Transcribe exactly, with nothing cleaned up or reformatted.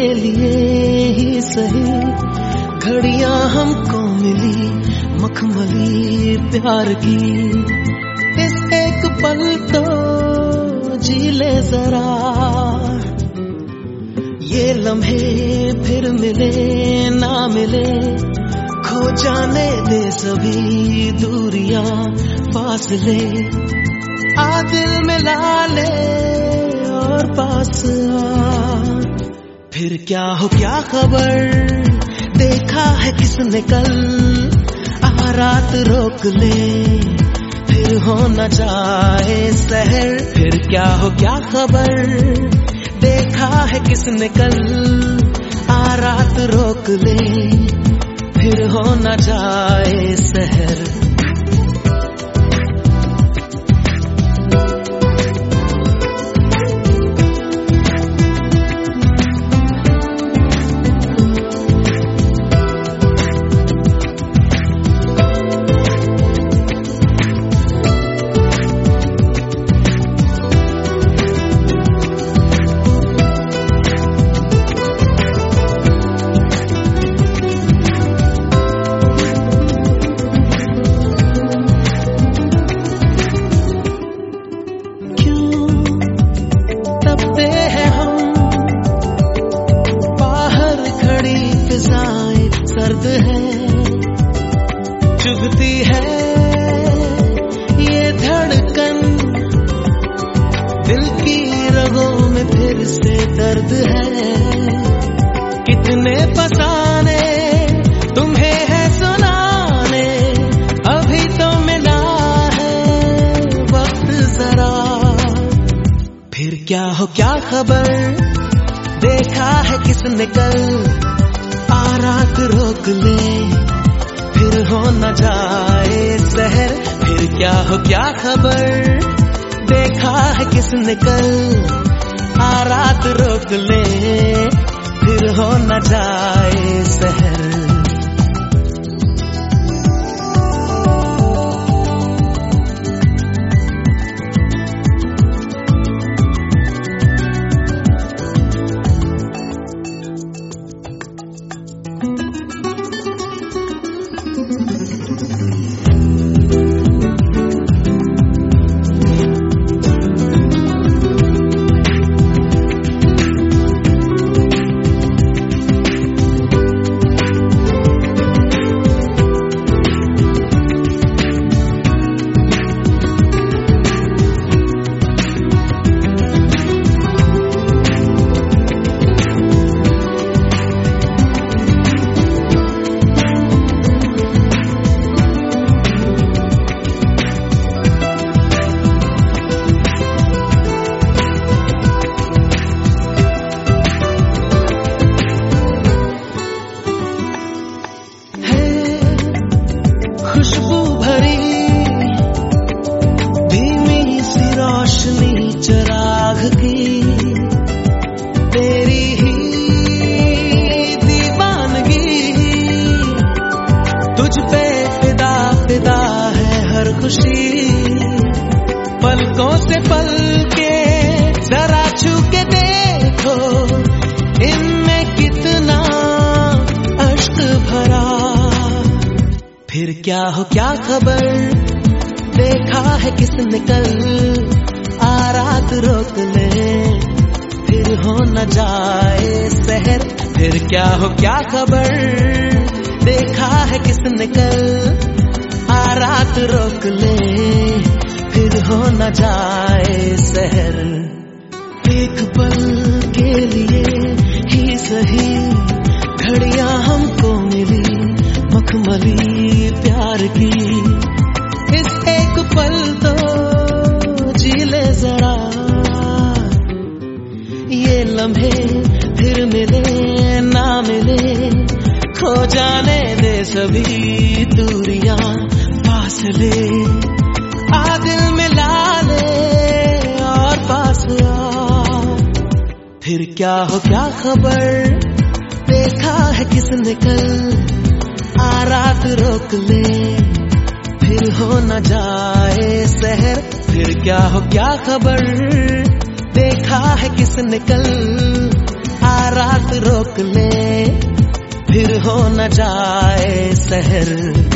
लिए ही सही घड़ियां हमको मिली मखमली प्यार की। इस एक पल तो जी ले जरा, ये लम्हे फिर मिले ना मिले, खो जाने दे सभी दूरियां फासले। आ दिल मिला ले और पास आ, फिर क्या हो क्या खबर, देखा है किसने कल, आ रात रोक ले फिर हो न जाए सहर। फिर क्या हो क्या खबर, देखा है किसने कल, आ रात रोक ले फिर हो न जाए सहर। सर्द है चुभती है ये धड़कन, दिल की रगों में फिर से दर्द है। कितने फसाने तुम्हें है सुनाने, अभी तो मिला है वक्त जरा। फिर क्या हो क्या खबर, देखा है किसने कल, आ रात रोक ले फिर हो न जाए सहर। फिर क्या हो क्या खबर, देखा है किसने कल, आ रात रोक ले फिर हो न जाए सहर। खुशबू भरी धीमी सी रोशनी चिराग की, तेरी ही दीवानगी, तुझ पे फिदा फिदा है हर खुशी। पलकों से पल के जरा छू के देखो, इनमें कितना अश्क भरा। फिर क्या हो क्या खबर, देखा है किसने कल, आ रात रोक ले फिर हो न जाए सहर। फिर क्या हो क्या खबर, देखा है किसने कल, आ रात रोक ले फिर हो न जाए सहर। एक पल के लिए ही सही घड़ियां हमको मिली मखमली प्यार की। इस एक पल तो जी ले जरा, ये लम्हे फिर मिले ना मिले, खो जाने दे सभी दूरियां फासले। आ दिल मिला ले और पास आ, फिर क्या हो क्या खबर, देखा है किसने कल, आ रात रोक ले फिर हो न जाए सहर। फिर क्या हो क्या खबर, देखा है किसने कल, आ रात रोक ले, फिर हो न जाए सहर